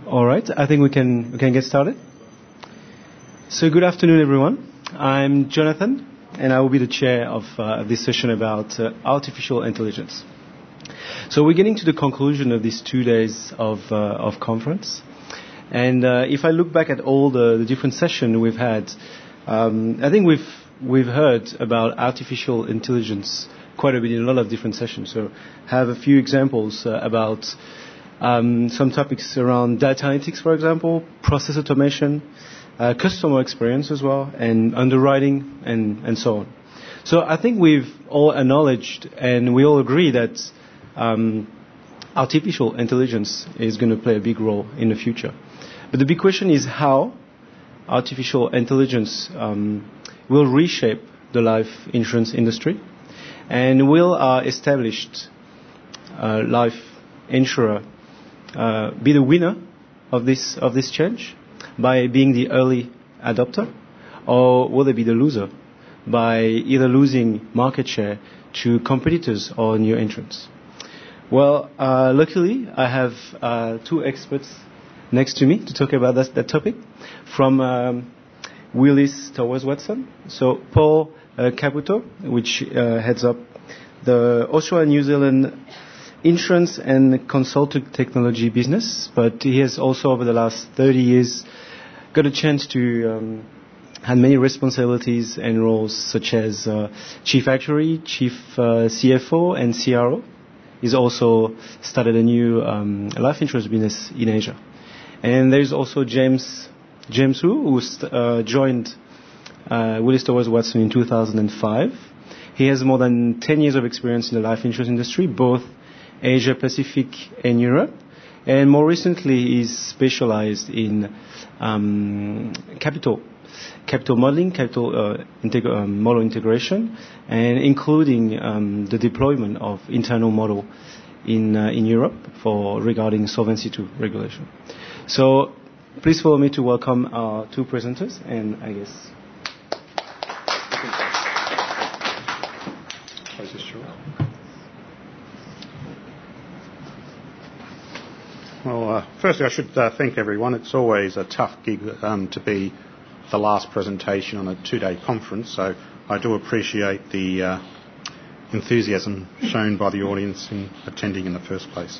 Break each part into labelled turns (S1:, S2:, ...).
S1: All right, I think we can get started. So good afternoon, everyone. I'm Jonathan, and I will be the chair of this session about artificial intelligence. So we're getting to the conclusion of these 2 days of conference. And if I look back at all the different sessions we've had, I think we've heard about artificial intelligence quite a bit in a lot of different sessions. So I have a few examples about some topics around data analytics, for example, process automation, customer experience as well, and underwriting, and so on. So I think we've all acknowledged and we all agree that artificial intelligence is going to play a big role in the future. But the big question is how artificial intelligence will reshape the life insurance industry, and will established life insurer be the winner of this change by being the early adopter, or will they be the loser by either losing market share to competitors or new entrants? Well, luckily I have two experts next to me to talk about that topic from Willis Towers Watson. So Paul Caputo, which heads up the Australia New Zealand insurance and consulting technology business, but he has also over the last 30 years got a chance to have many responsibilities and roles such as chief actuary, chief CFO, and CRO. He's also started a new life insurance business in Asia. And there's also James Wu, who joined Willis Towers Watson in 2005. He has more than 10 years of experience in the life insurance industry, both Asia Pacific and Europe, and more recently he's specialized in capital modeling, model integration, and including the deployment of internal model in Europe regarding Solvency II regulation. So please follow me to welcome our two presenters, and I guess.
S2: Well, firstly, I should thank everyone. It's always a tough gig to be the last presentation on a 2-day conference, so I do appreciate the enthusiasm shown by the audience in attending in the first place.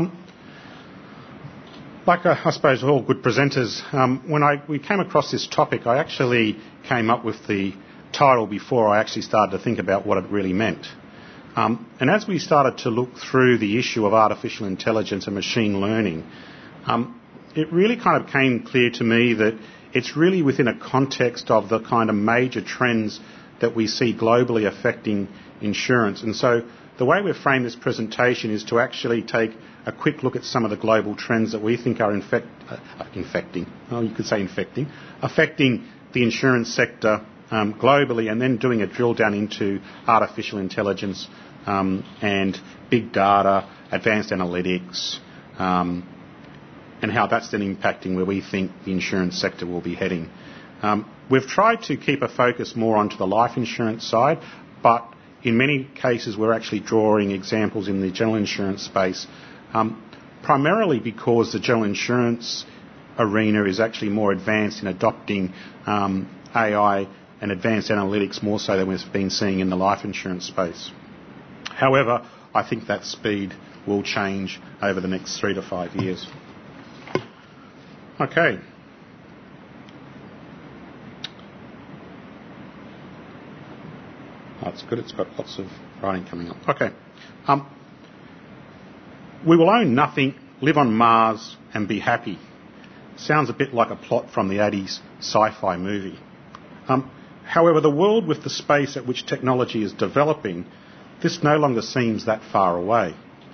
S2: I suppose all good presenters, when we came across this topic, I actually came up with the title before I actually started to think about what it really meant. And as we started to look through the issue of artificial intelligence and machine learning, it really kind of came clear to me that it's really within a context of the kind of major trends that we see globally affecting insurance. And so the way we've framed this presentation is to actually take a quick look at some of the global trends that we think are affecting the insurance sector globally, and then doing a drill down into artificial intelligence and big data, advanced analytics, and how that's then impacting where we think the insurance sector will be heading. We've tried to keep a focus more onto the life insurance side, but in many cases we're actually drawing examples in the general insurance space, primarily because the general insurance arena is actually more advanced in adopting AI and advanced analytics more so than we've been seeing in the life insurance space. However, I think that speed will change over the next 3 to 5 years. Okay. That's good. It's got lots of writing coming up. Okay. We will own nothing, live on Mars, and be happy. Sounds a bit like a plot from the 80s sci-fi movie. However, the world with the space at which technology is developing, this no longer seems that far away.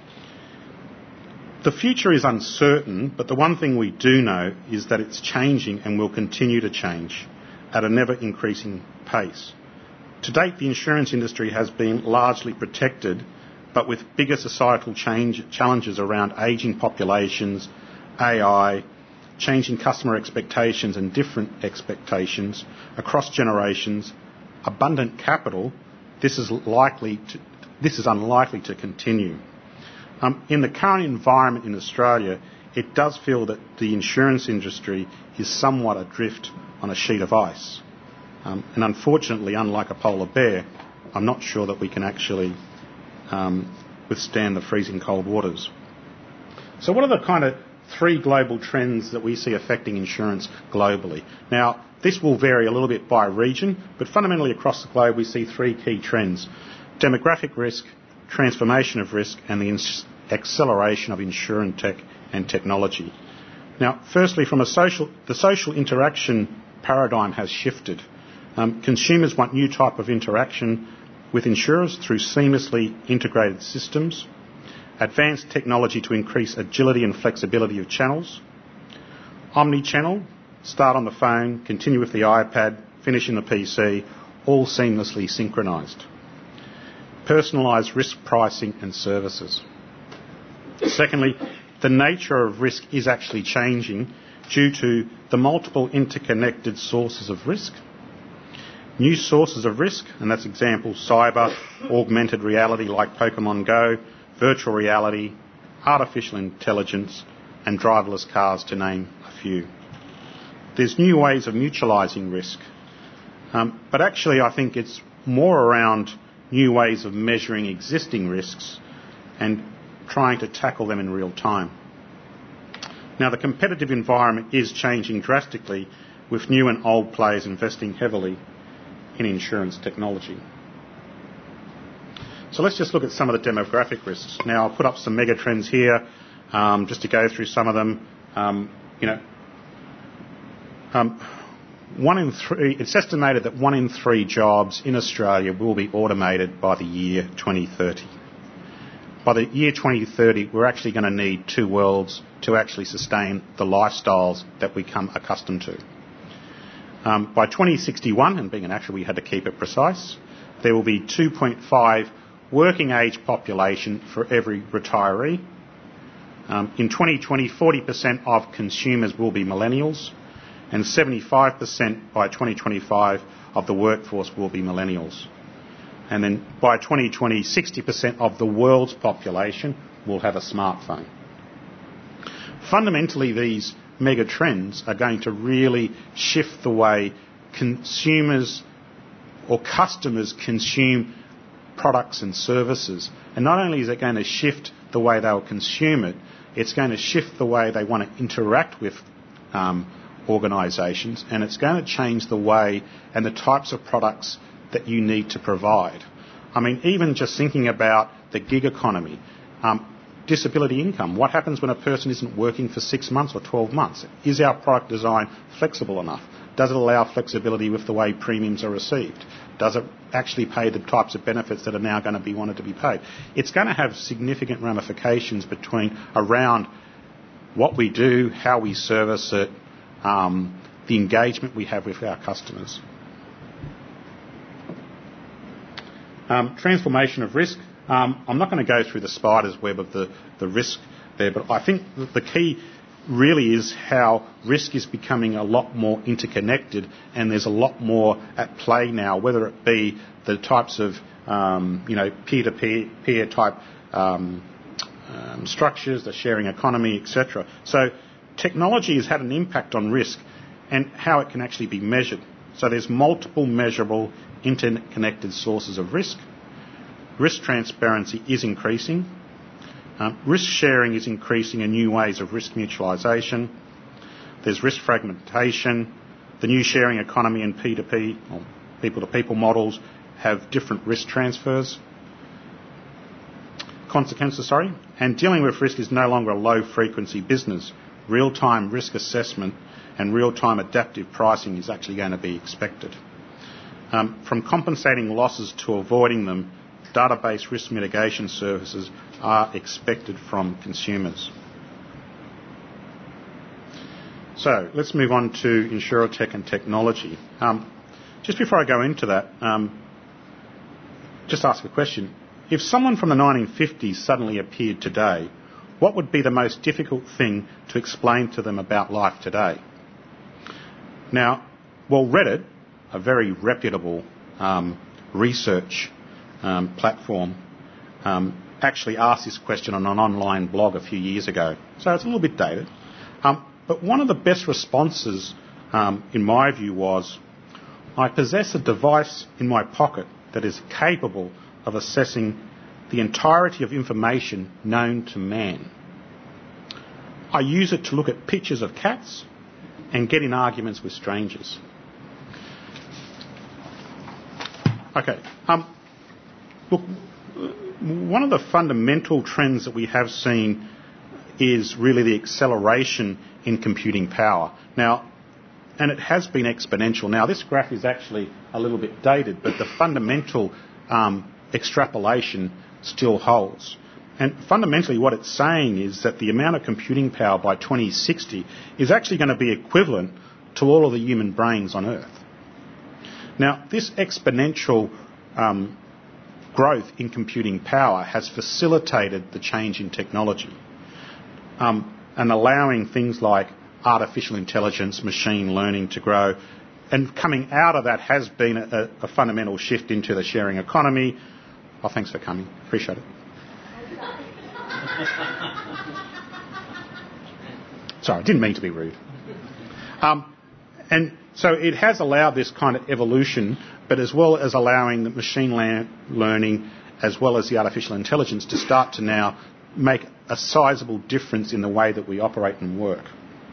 S2: The future is uncertain, but the one thing we do know is that it's changing and will continue to change at an ever-increasing pace. To date, the insurance industry has been largely protected, but with bigger societal challenges around ageing populations, AI, changing customer expectations and different expectations across generations, abundant capital, this is unlikely to continue. In the current environment in Australia, it does feel that the insurance industry is somewhat adrift on a sheet of ice. And unfortunately, unlike a polar bear, I'm not sure that we can actually withstand the freezing cold waters. So what are the kind of 3 global trends that we see affecting insurance globally? Now, this will vary a little bit by region, but fundamentally across the globe we see 3 key trends: demographic risk, transformation of risk, and the acceleration of insurance tech and technology. Now, firstly, from the social interaction paradigm has shifted. Consumers want new type of interaction with insurers through seamlessly integrated systems, advanced technology to increase agility and flexibility of channels, omni-channel, start on the phone, continue with the iPad, finish in the PC, all seamlessly synchronised. Personalised risk pricing and services. Secondly, the nature of risk is actually changing due to the multiple interconnected sources of risk. New sources of risk, and that's example cyber, augmented reality like Pokemon Go, virtual reality, artificial intelligence, and driverless cars, to name a few. There's new ways of mutualising risk, but actually I think it's more around new ways of measuring existing risks and trying to tackle them in real time. Now, the competitive environment is changing drastically, with new and old players investing heavily in insurance technology. So let's just look at some of the demographic risks. Now, I'll put up some mega trends here just to go through some of them. It's estimated that 1 in 3 jobs in Australia will be automated by the year 2030. By the year 2030, we're actually going to need 2 worlds to actually sustain the lifestyles that we come accustomed to. By 2061, and being an actuary we had to keep it precise, there will be 2.5 working age population for every retiree. In 2020, 40% of consumers will be millennials, and 75% by 2025 of the workforce will be millennials. And then by 2020, 60% of the world's population will have a smartphone. Fundamentally, these mega trends are going to really shift the way consumers or customers consume products and services. And not only is it going to shift the way they'll consume it, it's going to shift the way they want to interact with organisations, and it's going to change the way and the types of products that you need to provide. I mean, even just thinking about the gig economy, disability income. What happens when a person isn't working for 6 months or 12 months? Is our product design flexible enough? Does it allow flexibility with the way premiums are received? Does it actually pay the types of benefits that are now going to be wanted to be paid? It's going to have significant ramifications around what we do, how we service it, the engagement we have with our customers. Transformation of risk. I'm not going to go through the spider's web of the risk there, but I think the key really is how risk is becoming a lot more interconnected, and there's a lot more at play now, whether it be the types of peer-to-peer type structures, the sharing economy, etc. So technology has had an impact on risk and how it can actually be measured. So there's multiple measurable interconnected sources of risk. Risk transparency is increasing. Risk sharing is increasing in new ways of risk mutualisation. There's risk fragmentation. The new sharing economy and P2P, or people-to-people models, have different risk transfers. And dealing with risk is no longer a low-frequency business. Real-time risk assessment and real-time adaptive pricing is actually going to be expected. From compensating losses to avoiding them, database risk mitigation services are expected from consumers. So let's move on to insurtech and technology. Just before I go into that, just ask a question. If someone from the 1950s suddenly appeared today, what would be the most difficult thing to explain to them about life today? Now, well, Reddit, a very reputable research platform, actually asked this question on an online blog a few years ago, so it's a little bit dated. But one of the best responses, in my view, was, I possess a device in my pocket that is capable of assessing the entirety of information known to man. I use it to look at pictures of cats and get in arguments with strangers. Okay. Look, one of the fundamental trends that we have seen is really the acceleration in computing power. Now, and it has been exponential. Now, this graph is actually a little bit dated, but the fundamental extrapolation still holds. And fundamentally what it's saying is that the amount of computing power by 2060 is actually going to be equivalent to all of the human brains on Earth. Now, this exponential growth in computing power has facilitated the change in technology and allowing things like artificial intelligence, machine learning to grow. And coming out of that has been a fundamental shift into the sharing economy. Oh, thanks for coming. Appreciate it. Sorry, I didn't mean to be rude. And so it has allowed this kind of evolution, but as well as allowing the machine learning as well as the artificial intelligence to start to now make a sizable difference in the way that we operate and work.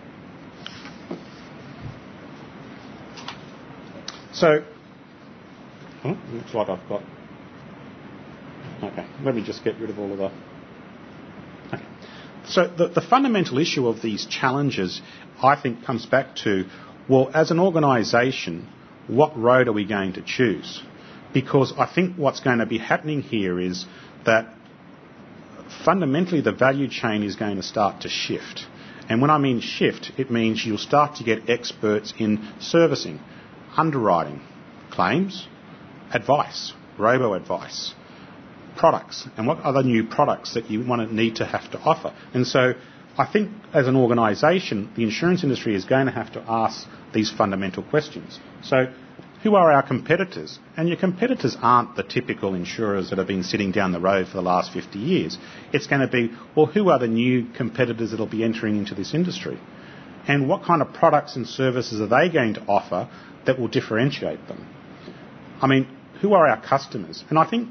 S2: So, looks like I've got... Okay, let me just get rid of all of the... Okay. So the fundamental issue of these challenges, I think, comes back to, well, as an organisation, what road are we going to choose? Because I think what's going to be happening here is that fundamentally the value chain is going to start to shift. And when I mean shift, it means you'll start to get experts in servicing, underwriting, claims, advice, robo-advice, products, and what other new products that you need to have to offer. And so I think as an organisation, the insurance industry is going to have to ask these fundamental questions. So who are our competitors? And your competitors aren't the typical insurers that have been sitting down the road for the last 50 years. It's going to be, well, who are the new competitors that will be entering into this industry? And what kind of products and services are they going to offer that will differentiate them? I mean, who are our customers? And I think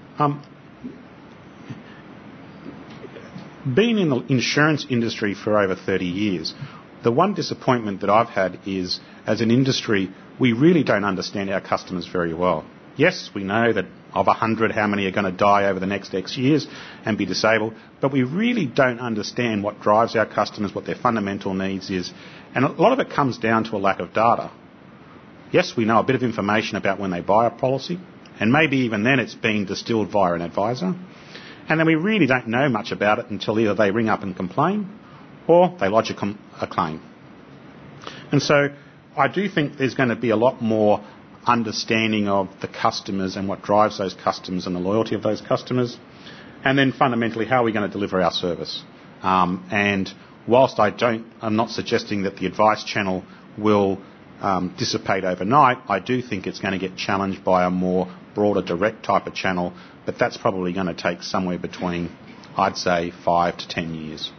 S2: being in the insurance industry for over 30 years, the one disappointment that I've had is, as an industry, we really don't understand our customers very well. Yes, we know that of 100, how many are going to die over the next X years and be disabled, but we really don't understand what drives our customers, what their fundamental needs is. And a lot of it comes down to a lack of data. Yes, we know a bit of information about when they buy a policy, and maybe even then it's being distilled via an advisor. And then we really don't know much about it until either they ring up and complain or they lodge a claim. And so I do think there's going to be a lot more understanding of the customers and what drives those customers and the loyalty of those customers. And then fundamentally, how are we going to deliver our service? And whilst I'm not suggesting that the advice channel will dissipate overnight, I do think it's going to get challenged by a more broader direct type of channel, but that's probably going to take somewhere between, I'd say, 5 to 10 years.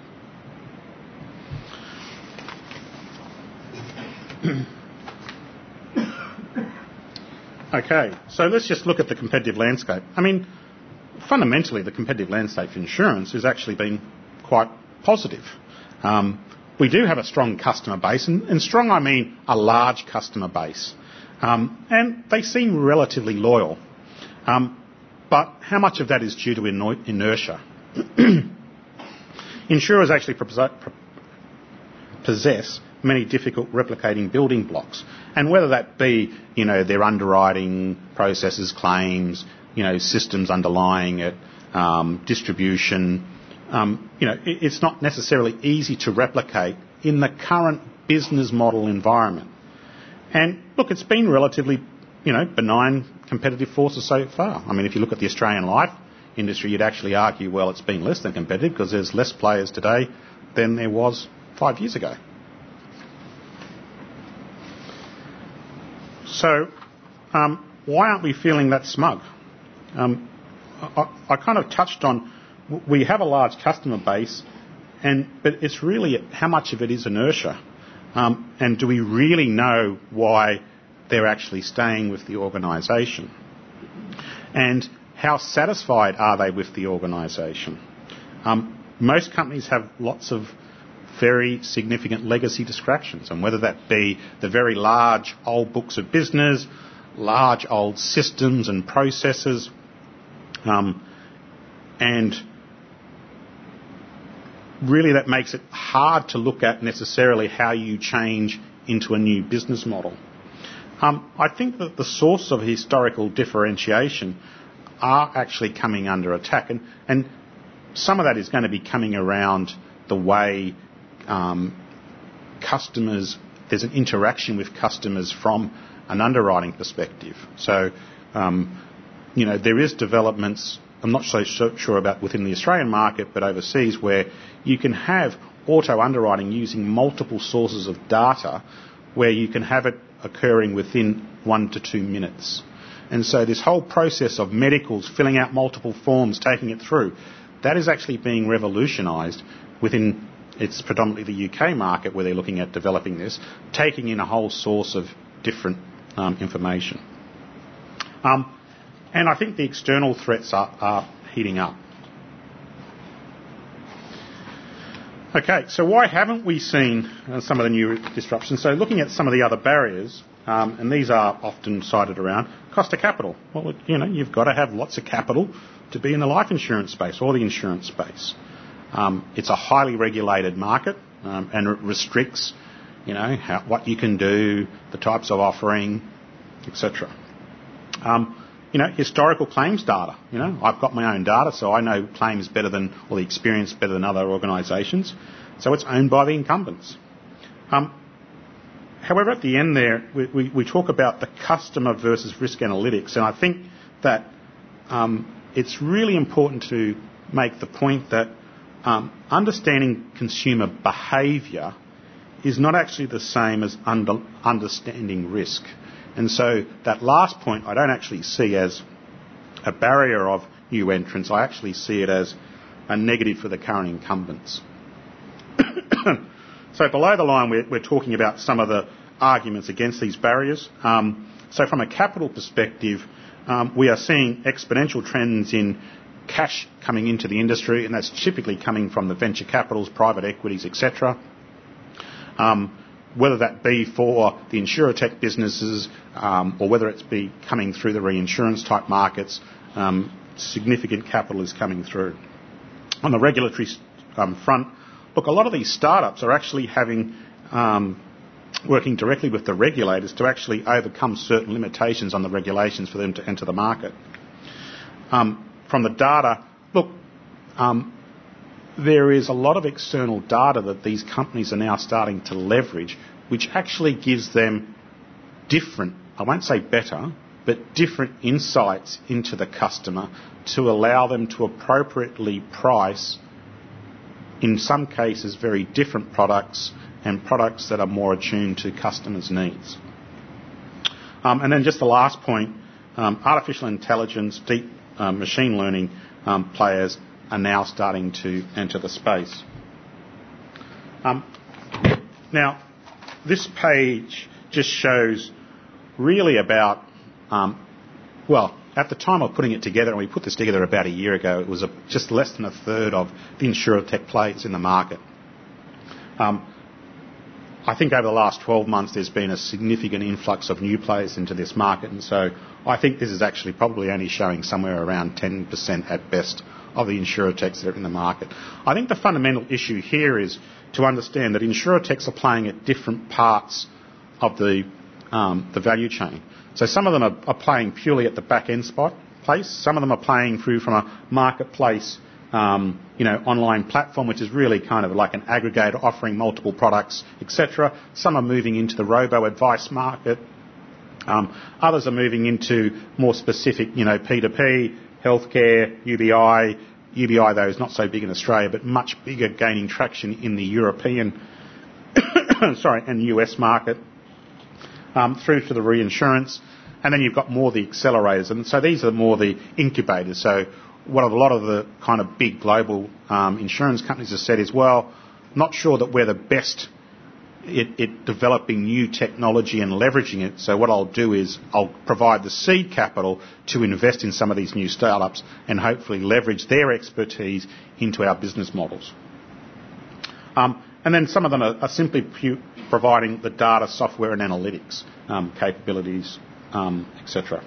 S2: Okay, so let's just look at the competitive landscape. I mean, fundamentally, the competitive landscape for insurance has actually been quite positive. We do have a strong customer base, and strong I mean a large customer base. And they seem relatively loyal. But how much of that is due to inertia? Insurers actually possess many difficult replicating building blocks. And whether that be, their underwriting processes, claims, systems underlying it, distribution, it's not necessarily easy to replicate in the current business model environment. And look, it's been relatively, benign competitive forces so far. I mean, if you look at the Australian life industry, you'd actually argue, well, it's been less than competitive because there's less players today than there was 5 years ago. So, why aren't we feeling that smug? I kind of touched on we have a large customer base, but it's really how much of it is inertia, and do we really know why they're actually staying with the organisation, and how satisfied are they with the organisation? Most companies have lots of very significant legacy distractions, and whether that be the very large old books of business, large old systems and processes, and really that makes it hard to look at necessarily how you change into a new business model. I think that the source of historical differentiation are actually coming under attack, and some of that is going to be coming around the way customers, there's an interaction with customers from an underwriting perspective. So, there is developments, I'm not so sure about within the Australian market, but overseas, where you can have auto underwriting using multiple sources of data, where you can have it occurring within 1 to 2 minutes. And so this whole process of medicals, filling out multiple forms, taking it through, that is actually being revolutionised within, it's predominantly the UK market where they're looking at developing this, taking in a whole source of different information. And I think the external threats are heating up. Okay, so why haven't we seen some of the new disruptions? So looking at some of the other barriers, and these are often cited around, cost of capital. Well, you've got to have lots of capital to be in the life insurance space or the insurance space. It's a highly regulated market, and it restricts, what you can do, the types of offering, etc. Historical claims data. I've got my own data, so I know claims better than, or the experience better than other organisations. So it's owned by the incumbents. However, at the end there, we talk about the customer versus risk analytics, and I think that it's really important to make the point that understanding consumer behaviour is not actually the same as understanding risk. And so that last point I don't actually see as a barrier of new entrants. I actually see it as a negative for the current incumbents. So below the line, we're talking about some of the arguments against these barriers. So from a capital perspective, we are seeing exponential trends in cash coming into the industry, and that's typically coming from the venture capitals, private equities, etc. Whether that be for the insurtech businesses or whether it's be coming through the reinsurance type markets, significant capital is coming through. On the regulatory front, look, a lot of these startups are actually working directly with the regulators to actually overcome certain limitations on the regulations for them to enter the market. From the data, look, there is a lot of external data that these companies are now starting to leverage, which actually gives them different, I won't say better, but different insights into the customer to allow them to appropriately price, in some cases, very different products and products that are more attuned to customers' needs. And then just the last point, artificial intelligence, deep machine learning players are now starting to enter the space. Now, this page just shows really about, at the time of putting it together, and we put this together about a year ago, it was just less than a third of the insurtech players in the market. I think over the last 12 months there's been a significant influx of new players into this market, and so I think this is actually probably only showing somewhere around 10% at best of the insurtechs that are in the market. I think the fundamental issue here is to understand that insurtechs are playing at different parts of the value chain. So some of them are playing purely at the back-end place. Some of them are playing through from a marketplace, online platform, which is really kind of like an aggregator offering multiple products, etc. Some are moving into the robo-advice market. Others are moving into more specific, P2P, healthcare, UBI. UBI, though, is not so big in Australia, but much bigger, gaining traction in the European and US market, through to the reinsurance. And then you've got more the accelerators. And so these are more the incubators. So what a lot of the kind of big global insurance companies have said is, well, not sure that we're the best at developing new technology and leveraging it. So what I'll do is I'll provide the seed capital to invest in some of these new startups and hopefully leverage their expertise into our business models. And then some of them are simply providing the data, software and analytics capabilities, etc.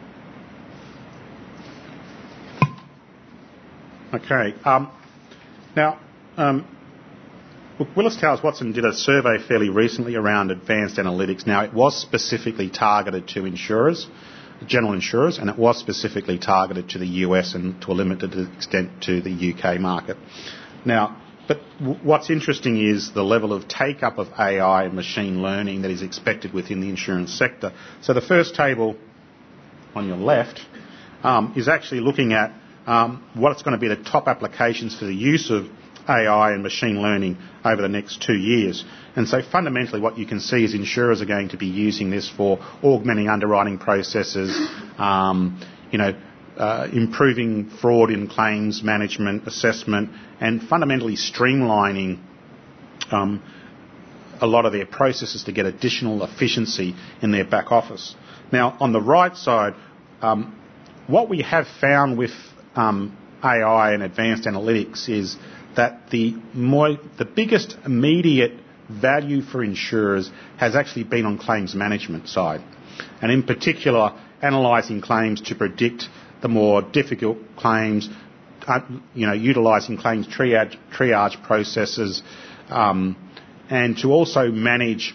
S2: Okay. Now, look, Willis Towers Watson did a survey fairly recently around advanced analytics. Now, it was specifically targeted to insurers, general insurers, and it was specifically targeted to the US and to a limited extent to the UK market. Now, but what's interesting is the level of take-up of AI and machine learning that is expected within the insurance sector. So the first table on your left is actually looking at what's going to be the top applications for the use of AI and machine learning over the next 2 years. And so fundamentally what you can see is insurers are going to be using this for augmenting underwriting processes, improving fraud in claims management, assessment, and fundamentally streamlining a lot of their processes to get additional efficiency in their back office. Now, on the right side, what we have found with AI and advanced analytics is that the biggest immediate value for insurers has actually been on claims management side, and in particular analysing claims to predict the more difficult claims, utilising claims triage processes, and to also manage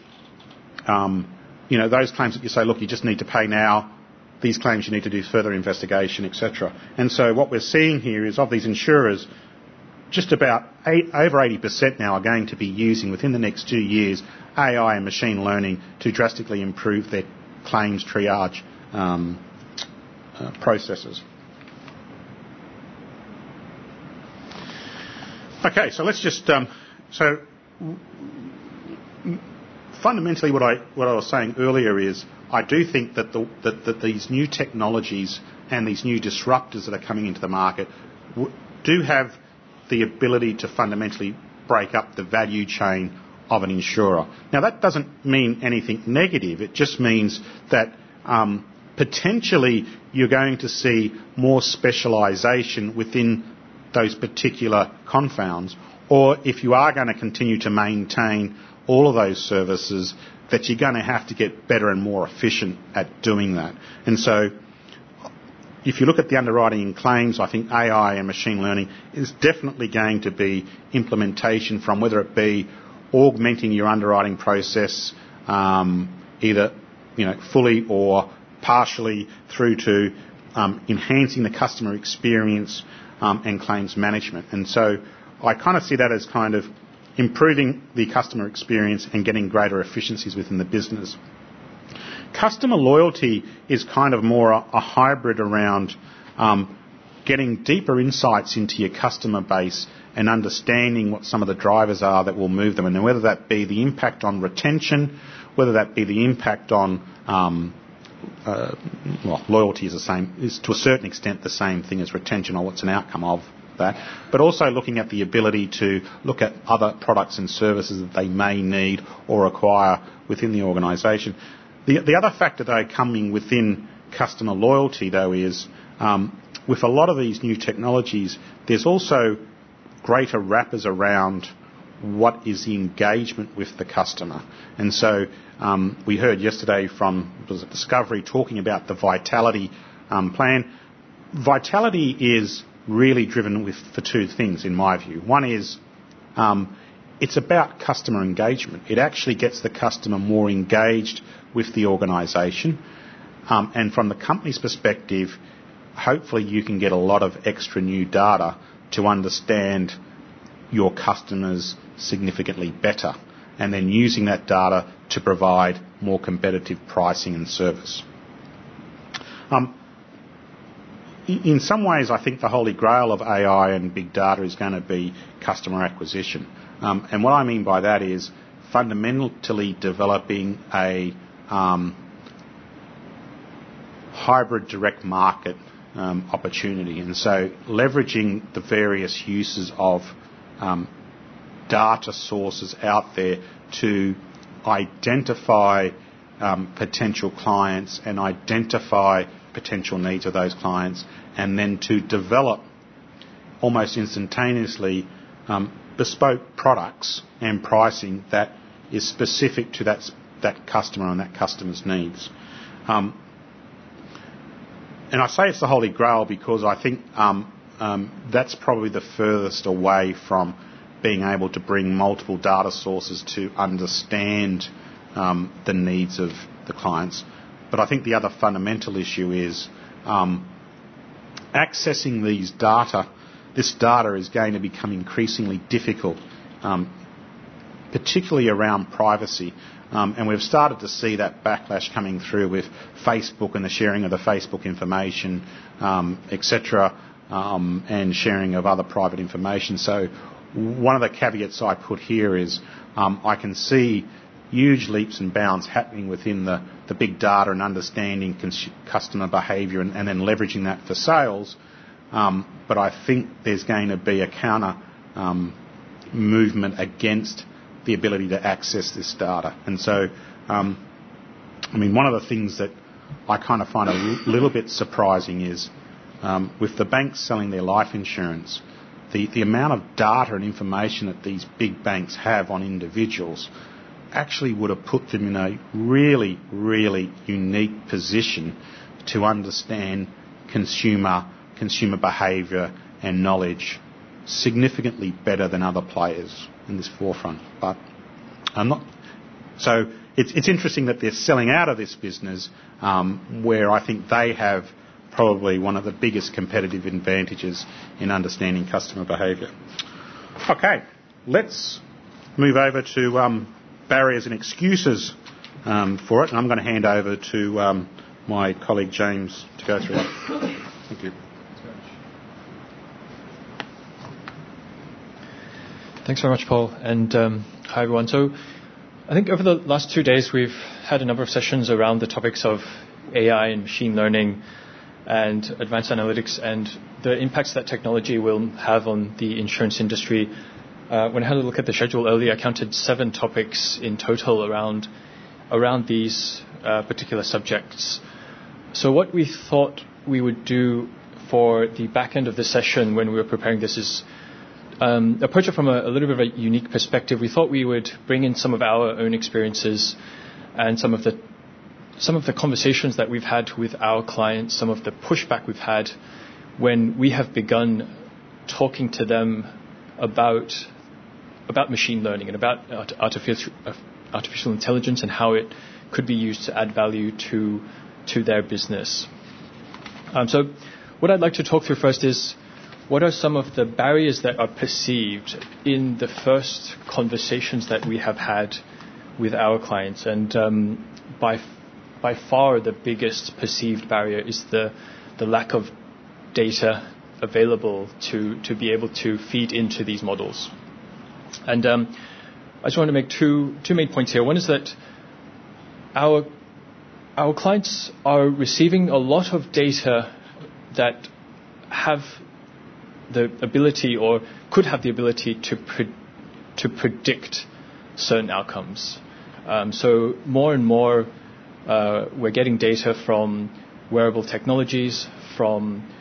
S2: those claims that you say, look, you just need to pay now. These claims you need to do further investigation, etc. And so what we're seeing here is of these insurers, just about over 80% now are going to be using within the next 2 years AI and machine learning to drastically improve their claims triage processes. Okay, so let's just fundamentally what I was saying earlier is I do think that these new technologies and these new disruptors that are coming into the market do have the ability to fundamentally break up the value chain of an insurer. Now, that doesn't mean anything negative. It just means that potentially you're going to see more specialisation within those particular confounds, or if you are going to continue to maintain all of those services, that you're going to have to get better and more efficient at doing that. And so if you look at the underwriting and claims, I think AI and machine learning is definitely going to be implementation from whether it be augmenting your underwriting process, either fully or partially, through to enhancing the customer experience and claims management. And so I kind of see that as kind of improving the customer experience and getting greater efficiencies within the business. Customer loyalty is kind of more a hybrid around getting deeper insights into your customer base and understanding what some of the drivers are that will move them, and whether that be the impact on retention, whether that be the impact on loyalty is to a certain extent the same thing as retention, or what's an outcome of that, but also looking at the ability to look at other products and services that they may need or acquire within the organisation. The other factor, though, coming within customer loyalty, though, is with a lot of these new technologies, there's also greater wrappers around what is the engagement with the customer. And so we heard yesterday from Discovery talking about the Vitality plan. Vitality is really driven for two things, in my view. One is it's about customer engagement. It actually gets the customer more engaged with the organisation. And from the company's perspective, hopefully you can get a lot of extra new data to understand your customers significantly better, and then using that data to provide more competitive pricing and service. In some ways, I think the holy grail of AI and big data is going to be customer acquisition. And what I mean by that is fundamentally developing a hybrid direct market opportunity. And so leveraging the various uses of data sources out there to identify potential clients and identify potential needs of those clients, and then to develop almost instantaneously bespoke products and pricing that is specific to that customer and that customer's needs. And I say it's the Holy Grail because I think that's probably the furthest away from being able to bring multiple data sources to understand the needs of the clients. But I think the other fundamental issue is accessing these data. This data is going to become increasingly difficult, particularly around privacy. And we've started to see that backlash coming through with Facebook and the sharing of the Facebook information, etc., and sharing of other private information. So one of the caveats I put here is I can see huge leaps and bounds happening within the big data and understanding customer behaviour and then leveraging that for sales. But I think there's going to be a counter movement against the ability to access this data. And so, one of the things that I kind of find a little bit surprising is with the banks selling their life insurance, the amount of data and information that these big banks have on individuals actually would have put them in a really, really unique position to understand consumer behaviour and knowledge significantly better than other players in this forefront. But I'm not. So it's interesting that they're selling out of this business, where I think they have probably one of the biggest competitive advantages in understanding customer behaviour. Okay, let's move over to barriers and excuses for it, and I'm going to hand over to my colleague James to go through that. Thank you.
S3: Thanks very much, Paul, and hi everyone. So I think over the last 2 days we've had a number of sessions around the topics of AI and machine learning and advanced analytics and the impacts that technology will have on the insurance industry. When I had a look at the schedule earlier, I counted 7 topics in total around these particular subjects. So what we thought we would do for the back end of the session when we were preparing this is approach it from a little bit of a unique perspective. We thought we would bring in some of our own experiences and some of the conversations that we've had with our clients, some of the pushback we've had when we have begun talking to them about machine learning and about artificial intelligence and how it could be used to add value to their business. So what I'd like to talk through first is what are some of the barriers that are perceived in the first conversations that we have had with our clients. And by far the biggest perceived barrier is the lack of data available to be able to feed into these models. And I just want to make two main points here. One is that our clients are receiving a lot of data that have the ability or could have the ability to predict certain outcomes. So more and more we're getting data from wearable technologies, from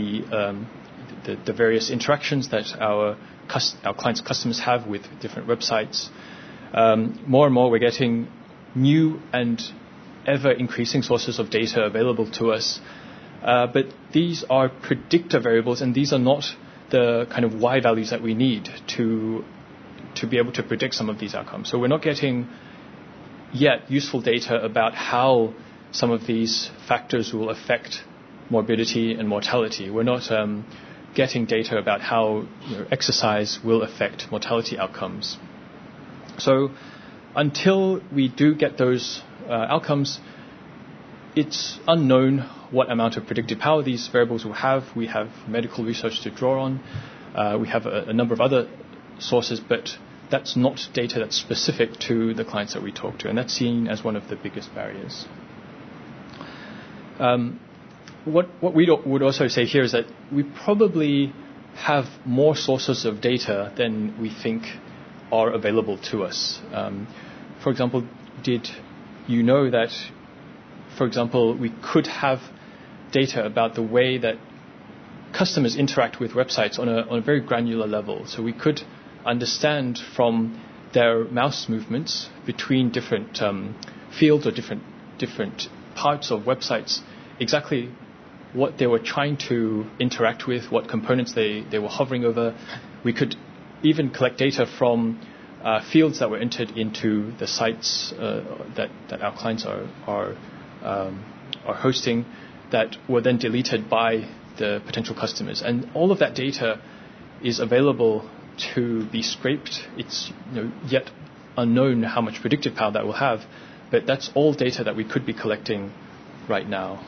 S3: the various interactions that our clients' customers have with different websites. More and more we're getting new and ever increasing sources of data available to us. But these are predictor variables, and these are not the kind of Y values that we need to be able to predict some of these outcomes. So we're not getting yet useful data about how some of these factors will affect morbidity and mortality. We're not getting data about how exercise will affect mortality outcomes. So until we do get those outcomes, it's unknown what amount of predictive power these variables will have. We have medical research to draw on. We have a number of other sources, but that's not data that's specific to the clients that we talk to, and that's seen as one of the biggest barriers. what we would also say here is that we probably have more sources of data than we think are available to us. For example, did you know that, for example, we could have data about the way that customers interact with websites on a very granular level? So we could understand from their mouse movements between different fields or different parts of websites exactly what they were trying to interact with, what components they were hovering over. We could even collect data from fields that were entered into the sites that our clients are hosting that were then deleted by the potential customers. And all of that data is available to be scraped. It's yet unknown how much predictive power that will have, but that's all data that we could be collecting right now.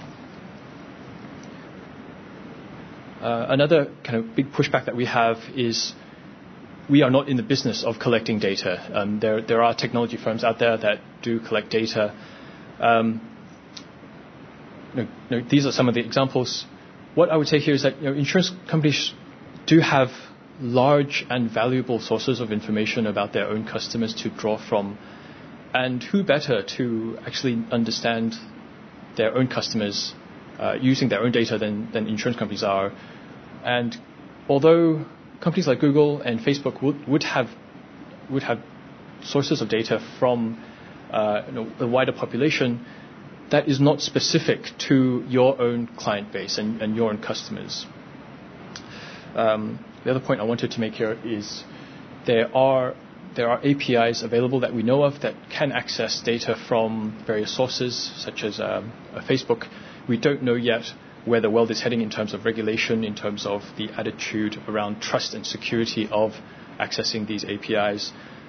S3: Another kind of big pushback that we have is we are not in the business of collecting data. There are technology firms out there that do collect data. These are some of the examples. What I would say here is that insurance companies do have large and valuable sources of information about their own customers to draw from. And who better to actually understand their own customers using their own data than insurance companies are. And although companies like Google and Facebook would have sources of data from the wider population, that is not specific to your own client base and your own customers. The other point I wanted to make here is there are APIs available that we know of that can access data from various sources, such as Facebook. We don't know yet where the world is heading in terms of regulation, in terms of the attitude around trust and security of accessing these APIs.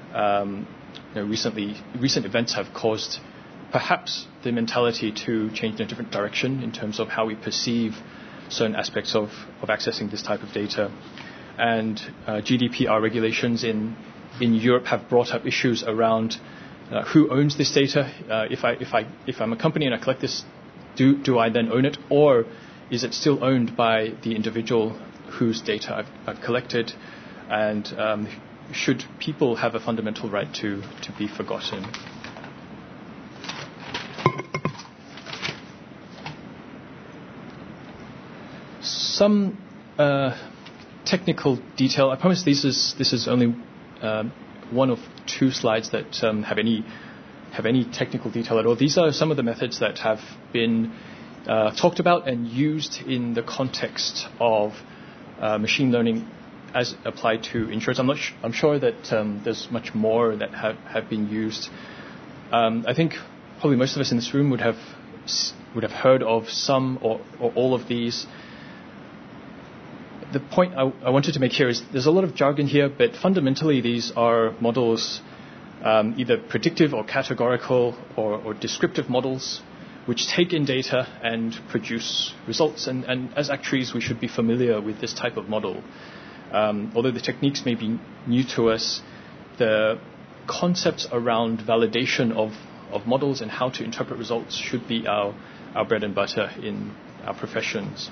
S3: Recent events have caused perhaps the mentality to change in a different direction in terms of how we perceive certain aspects of accessing this type of data. And GDPR regulations in Europe have brought up issues around who owns this data. If I'm a company and I collect this, do I then own it, or is it still owned by the individual whose data I've collected? And should people have a fundamental right to be forgotten? Some technical detail. I promise this is only one of two slides that have any technical detail at all. These are some of the methods that have been talked about and used in the context of machine learning as applied to insurance. I'm sure that there's much more that have been used. I think probably most of us in this room would have heard of some or all of these. The point I wanted to make here is there's a lot of jargon here, but fundamentally these are models, either predictive or categorical or descriptive models, which take in data and produce results. And as actuaries, we should be familiar with this type of model. Although the techniques may be new to us, the concepts around validation of models and how to interpret results should be our bread and butter in our professions.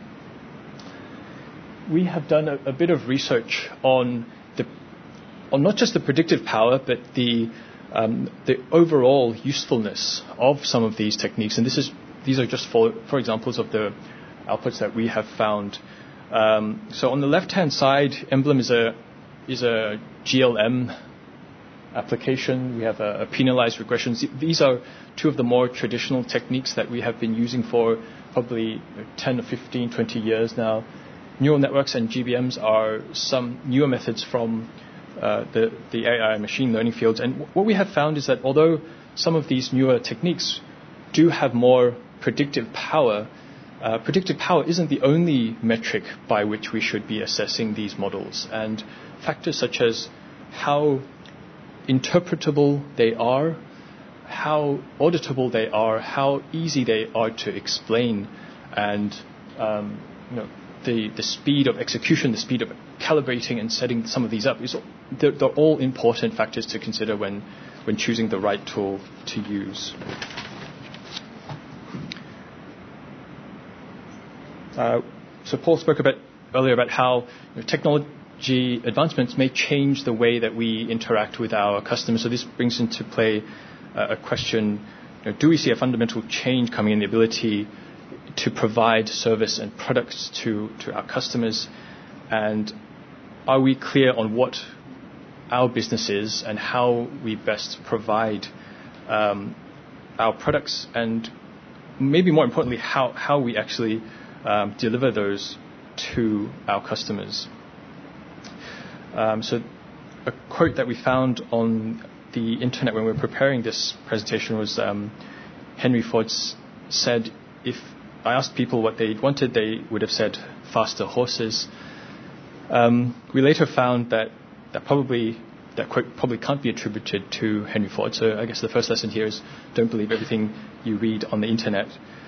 S3: We have done a bit of research on not just the predictive power, but the overall usefulness of some of these techniques. And these are just for examples of the outputs that we have found. So on the left-hand side, Emblem is a GLM application. We have a penalized regression. These are two of the more traditional techniques that we have been using for probably 10 or 15, 20 years now. Neural networks and GBMs are some newer methods from the AI and machine learning fields. And what we have found is that although some of these newer techniques do have more predictive power isn't the only metric by which we should be assessing these models. And factors such as how interpretable they are, how auditable they are, how easy they are to explain, and the speed of execution, the speed of calibrating and setting some of these up, they're all important factors to consider when choosing the right tool to use. So Paul spoke a bit earlier about how technology advancements may change the way that we interact with our customers. So this brings into play a question, do we see a fundamental change coming in the ability to provide service and products to our customers? And are we clear on what our business is and how we best provide our products, and maybe more importantly, how we actually deliver those to our customers? So a quote that we found on the internet when we were preparing this presentation was Henry Ford said, if I asked people what they wanted, they would have said faster horses. We later found that quote probably can't be attributed to Henry Ford. So I guess the first lesson here is don't believe everything you read on the internet.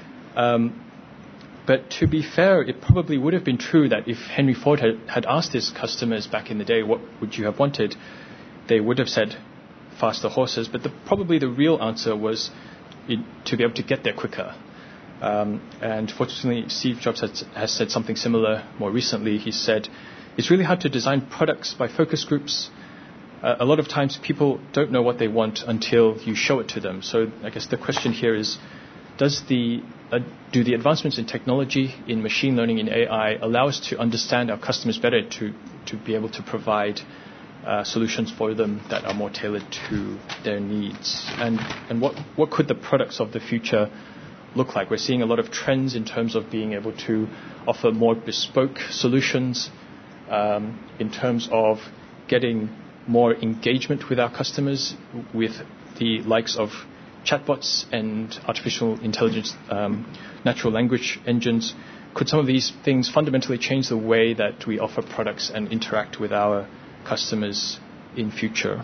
S3: But to be fair, it probably would have been true that if Henry Ford had asked his customers back in the day, what would you have wanted, they would have said faster horses. But probably the real answer was to be able to get there quicker. And fortunately, Steve Jobs has said something similar more recently. He said, it's really hard to design products by focus groups. A lot of times people don't know what they want until you show it to them. So I guess the question here is, do the advancements in technology, in machine learning, in AI allow us to understand our customers better, to be able to provide solutions for them that are more tailored to their needs? And what could the products of the future look like? We're seeing a lot of trends in terms of being able to offer more bespoke solutions, in terms of getting more engagement with our customers with the likes of chatbots and artificial intelligence, natural language engines. Could some of these things fundamentally change the way that we offer products and interact with our customers in future?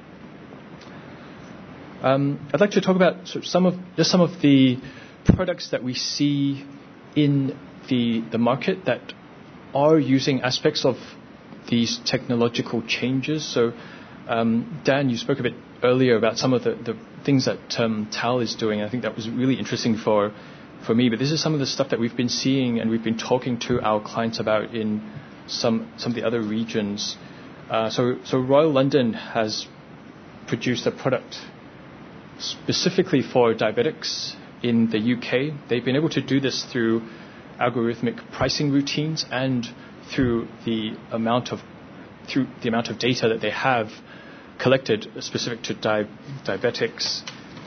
S3: I'd like to talk about some of the products that we see in the market that are using aspects of these technological changes. So, Dan, you spoke a bit earlier about some of the things that TAL is doing. I think that was really interesting for me. But this is some of the stuff that we've been seeing and we've been talking to our clients about in some of the other regions. So Royal London has produced a product specifically for diabetics in the UK. They've been able to do this through algorithmic pricing routines and through the amount of data that they have collected specific to diabetics.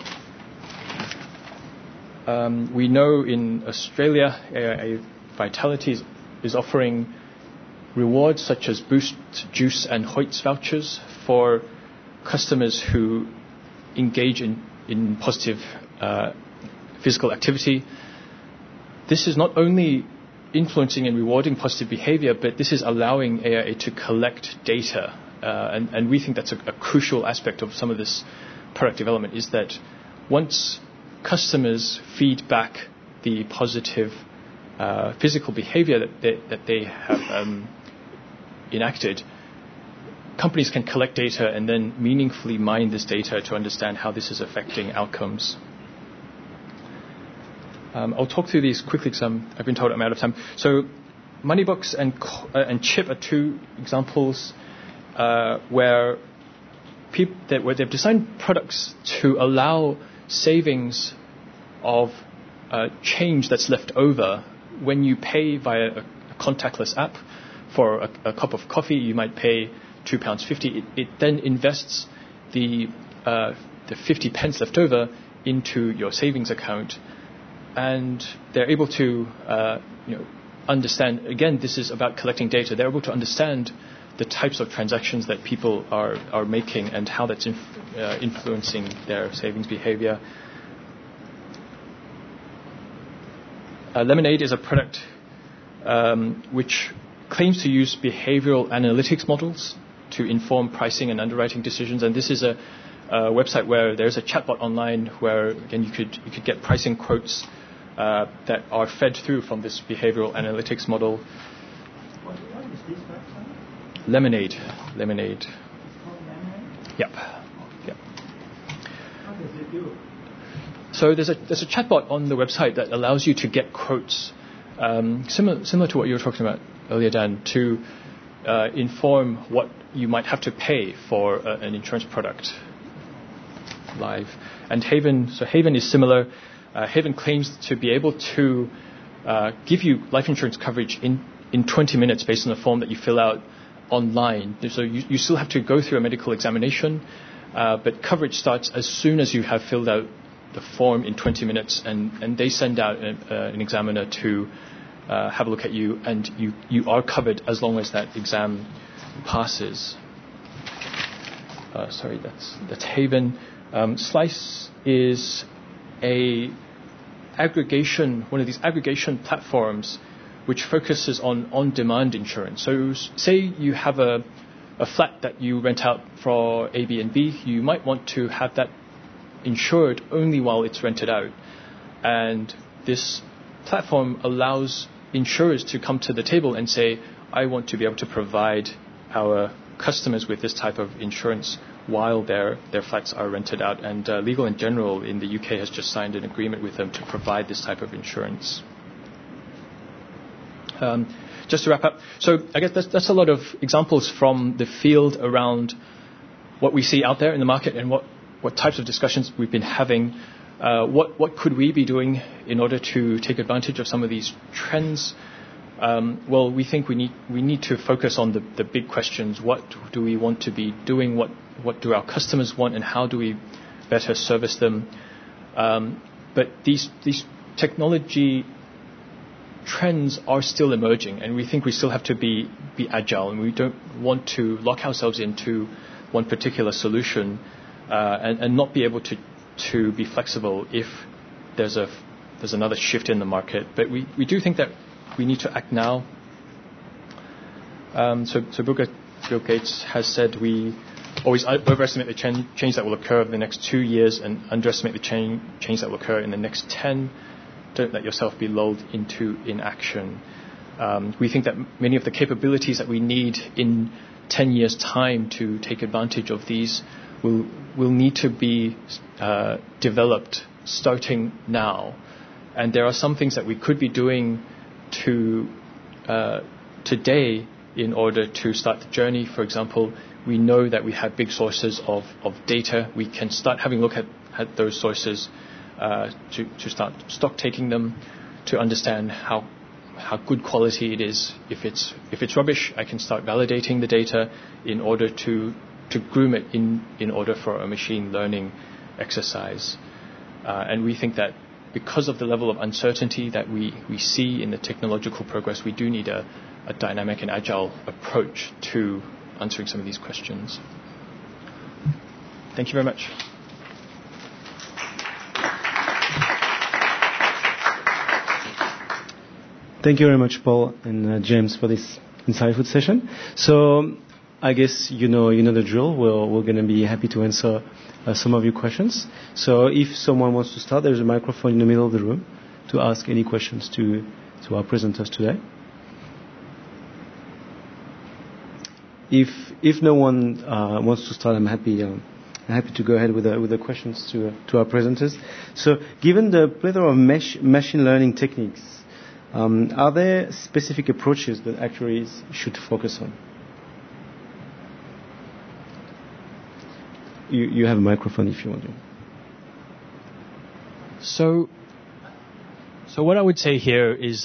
S3: We know in Australia, Vitality is offering rewards such as Boost, Juice and Hoyts vouchers for customers who engage in positive physical activity. This is not only influencing and rewarding positive behavior, but this is allowing AIA to collect data. And we think that's a crucial aspect of some of this product development, is that once customers feed back the positive physical behavior that they have enacted, companies can collect data and then meaningfully mine this data to understand how this is affecting outcomes. I'll talk through these quickly because I've been told I'm out of time. So Moneybox and Chip are two examples where they've designed products to allow savings of change that's left over when you pay via a contactless app for a cup of coffee. You might pay £2.50. It then invests the 50 pence left over into your savings account, and they're able to understand. Again, this is about collecting data. They're able to understand the types of transactions that people are making and how that's influencing their savings behavior. Lemonade is a product which claims to use behavioral analytics models to inform pricing and underwriting decisions. And this is a website where there's a chatbot online where, again, you could get pricing quotes that are fed through from this behavioral analytics model.
S4: What is this website?
S3: Lemonade.
S4: It's called Lemonade?
S3: Yep.
S4: How does it do?
S3: So there's a chatbot on the website that allows you to get quotes similar to what you were talking about earlier, Dan, to inform what you might have to pay for an insurance product live. And Haven is similar. Haven claims to be able to give you life insurance coverage in 20 minutes based on the form that you fill out online. So you still have to go through a medical examination, but coverage starts as soon as you have filled out the form in 20 minutes, and they send out an examiner to have a look at you, and you are covered as long as that exam passes. That's Haven. Slice is one of these aggregation platforms which focuses on on-demand insurance. So say you have a flat that you rent out for A, B, and B, you might want to have that insured only while it's rented out. And this platform allows insurers to come to the table and say, I want to be able to provide our customers with this type of insurance while their flats are rented out. And Legal & General in the UK has just signed an agreement with them to provide this type of insurance. Just to wrap up, so I guess that's a lot of examples from the field around what we see out there in the market and what types of discussions we've been having. What could we be doing in order to take advantage of some of these trends? Well, we think we need to focus on the big questions. What do we want to be doing? What do our customers want, and how do we better service them? But these technology trends are still emerging, and we think we still have to be agile, and we don't want to lock ourselves into one particular solution and not be able to be flexible if there's another shift in the market. But we do think that we need to act now. So Bill Gates has said we always overestimate the change that will occur over the next 2 years and underestimate the change that will occur in the next 10. Don't let yourself be lulled into inaction. We think that many of the capabilities that we need in 10 years' time to take advantage of these will need to be developed starting now. And there are some things that we could be doing today in order to start the journey. For example, we know that we have big sources of data. We can start having a look at those sources to start stock taking them, to understand how good quality it is. If it's rubbish, I can start validating the data in order to groom it in order for a machine learning exercise. And we think that because of the level of uncertainty that we see in the technological progress, we do need a dynamic and agile approach to answering some of these questions. Thank you very much.
S1: Thank you very much, Paul and James, for this insightful session. So I guess you know the drill. We're going to be happy to answer some of your questions. So if someone wants to start, there's a microphone in the middle of the room to ask any questions to our presenters today. If no one wants to start, I'm happy to go ahead with the questions to our presenters. So given the plethora of machine learning techniques, are there specific approaches that actuaries should focus on? You have a microphone if you want to.
S3: So what I would say here is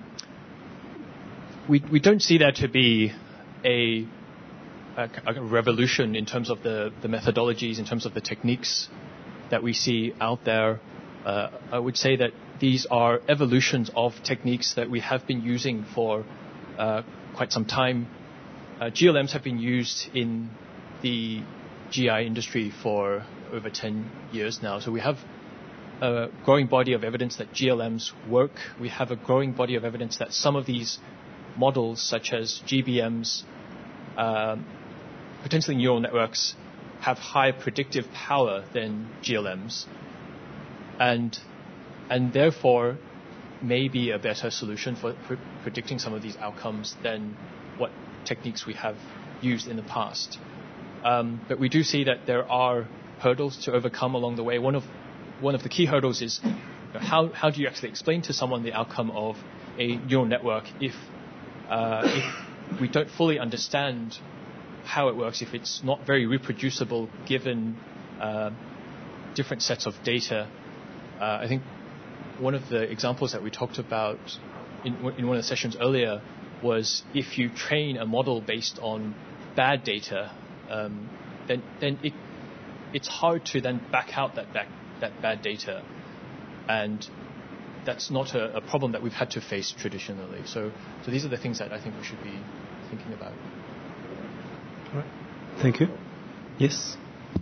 S3: we don't see there to be a revolution in terms of the methodologies, in terms of the techniques that we see out there. I would say that these are evolutions of techniques that we have been using for quite some time. GLMs have been used in the GI industry for over 10 years now. So we have a growing body of evidence that GLMs work. We have a growing body of evidence that some of these models, such as GBMs, potentially neural networks, have higher predictive power than GLMs, and therefore may be a better solution for predicting some of these outcomes than what techniques we have used in the past. But we do see that there are hurdles to overcome along the way. One of the key hurdles is how do you actually explain to someone the outcome of a neural network if we don't fully understand how it works, if it's not very reproducible given different sets of data? I think one of the examples that we talked about in one of the sessions earlier was if you train a model based on bad data, then it's hard to then back out that bad data, and that's not a problem that we've had to face traditionally. So these are the things that I think we should be thinking about.
S1: All right. Thank you. Yes.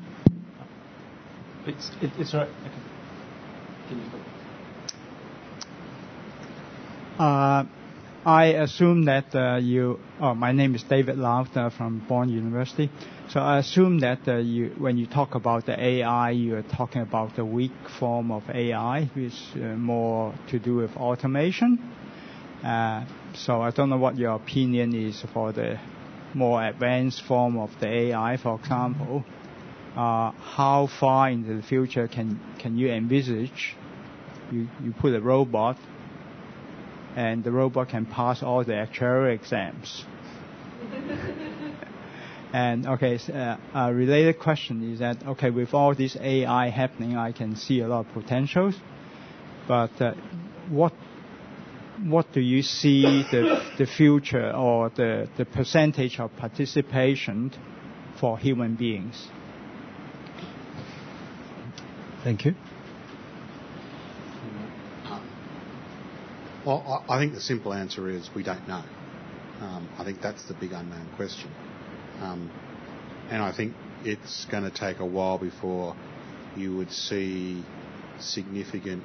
S1: It's all right. Okay. Can you stop?
S5: I assume that my name is David Lau from Bond University. So I assume that when you talk about the AI, you are talking about the weak form of AI, which is more to do with automation. So I don't know what your opinion is for the more advanced form of the AI, for example. How far into the future can you envisage you put a robot and the robot can pass all the actuarial exams? And a related question is that, with all this AI happening, I can see a lot of potentials, but what do you see the future or the percentage of participation for human beings?
S1: Thank you.
S2: Well, I think the simple answer is we don't know. I think that's the big unknown question. And I think it's going to take a while before you would see significant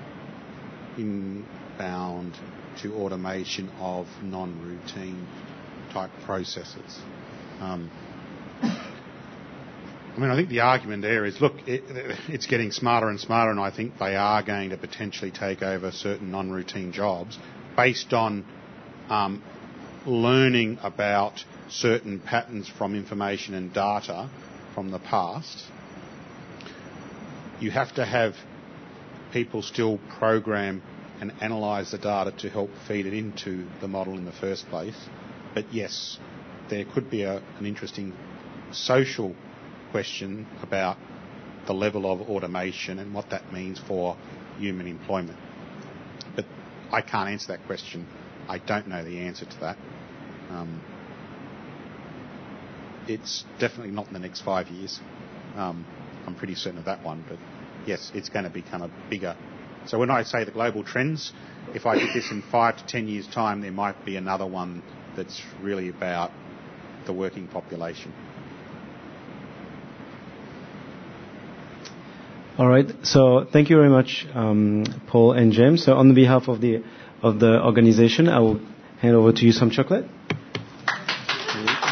S2: inbound to automation of non-routine type processes. I think the argument there is, look, it's getting smarter and smarter, and I think they are going to potentially take over certain non-routine jobs based on learning about certain patterns from information and data from the past. You have to have people still program and analyse the data to help feed it into the model in the first place. But yes, there could be an interesting social question about the level of automation and what that means for human employment. But I can't answer that question. I don't know the answer to that. It's definitely not in the next 5 years. I'm pretty certain of that one. But yes, it's going to become a bigger. So when I say the global trends, if I did this in 5 to 10 years' time, there might be another one that's really about the working population.
S1: All right. So thank you very much, Paul and James. So on behalf of the organization, I will hand over to you some chocolate.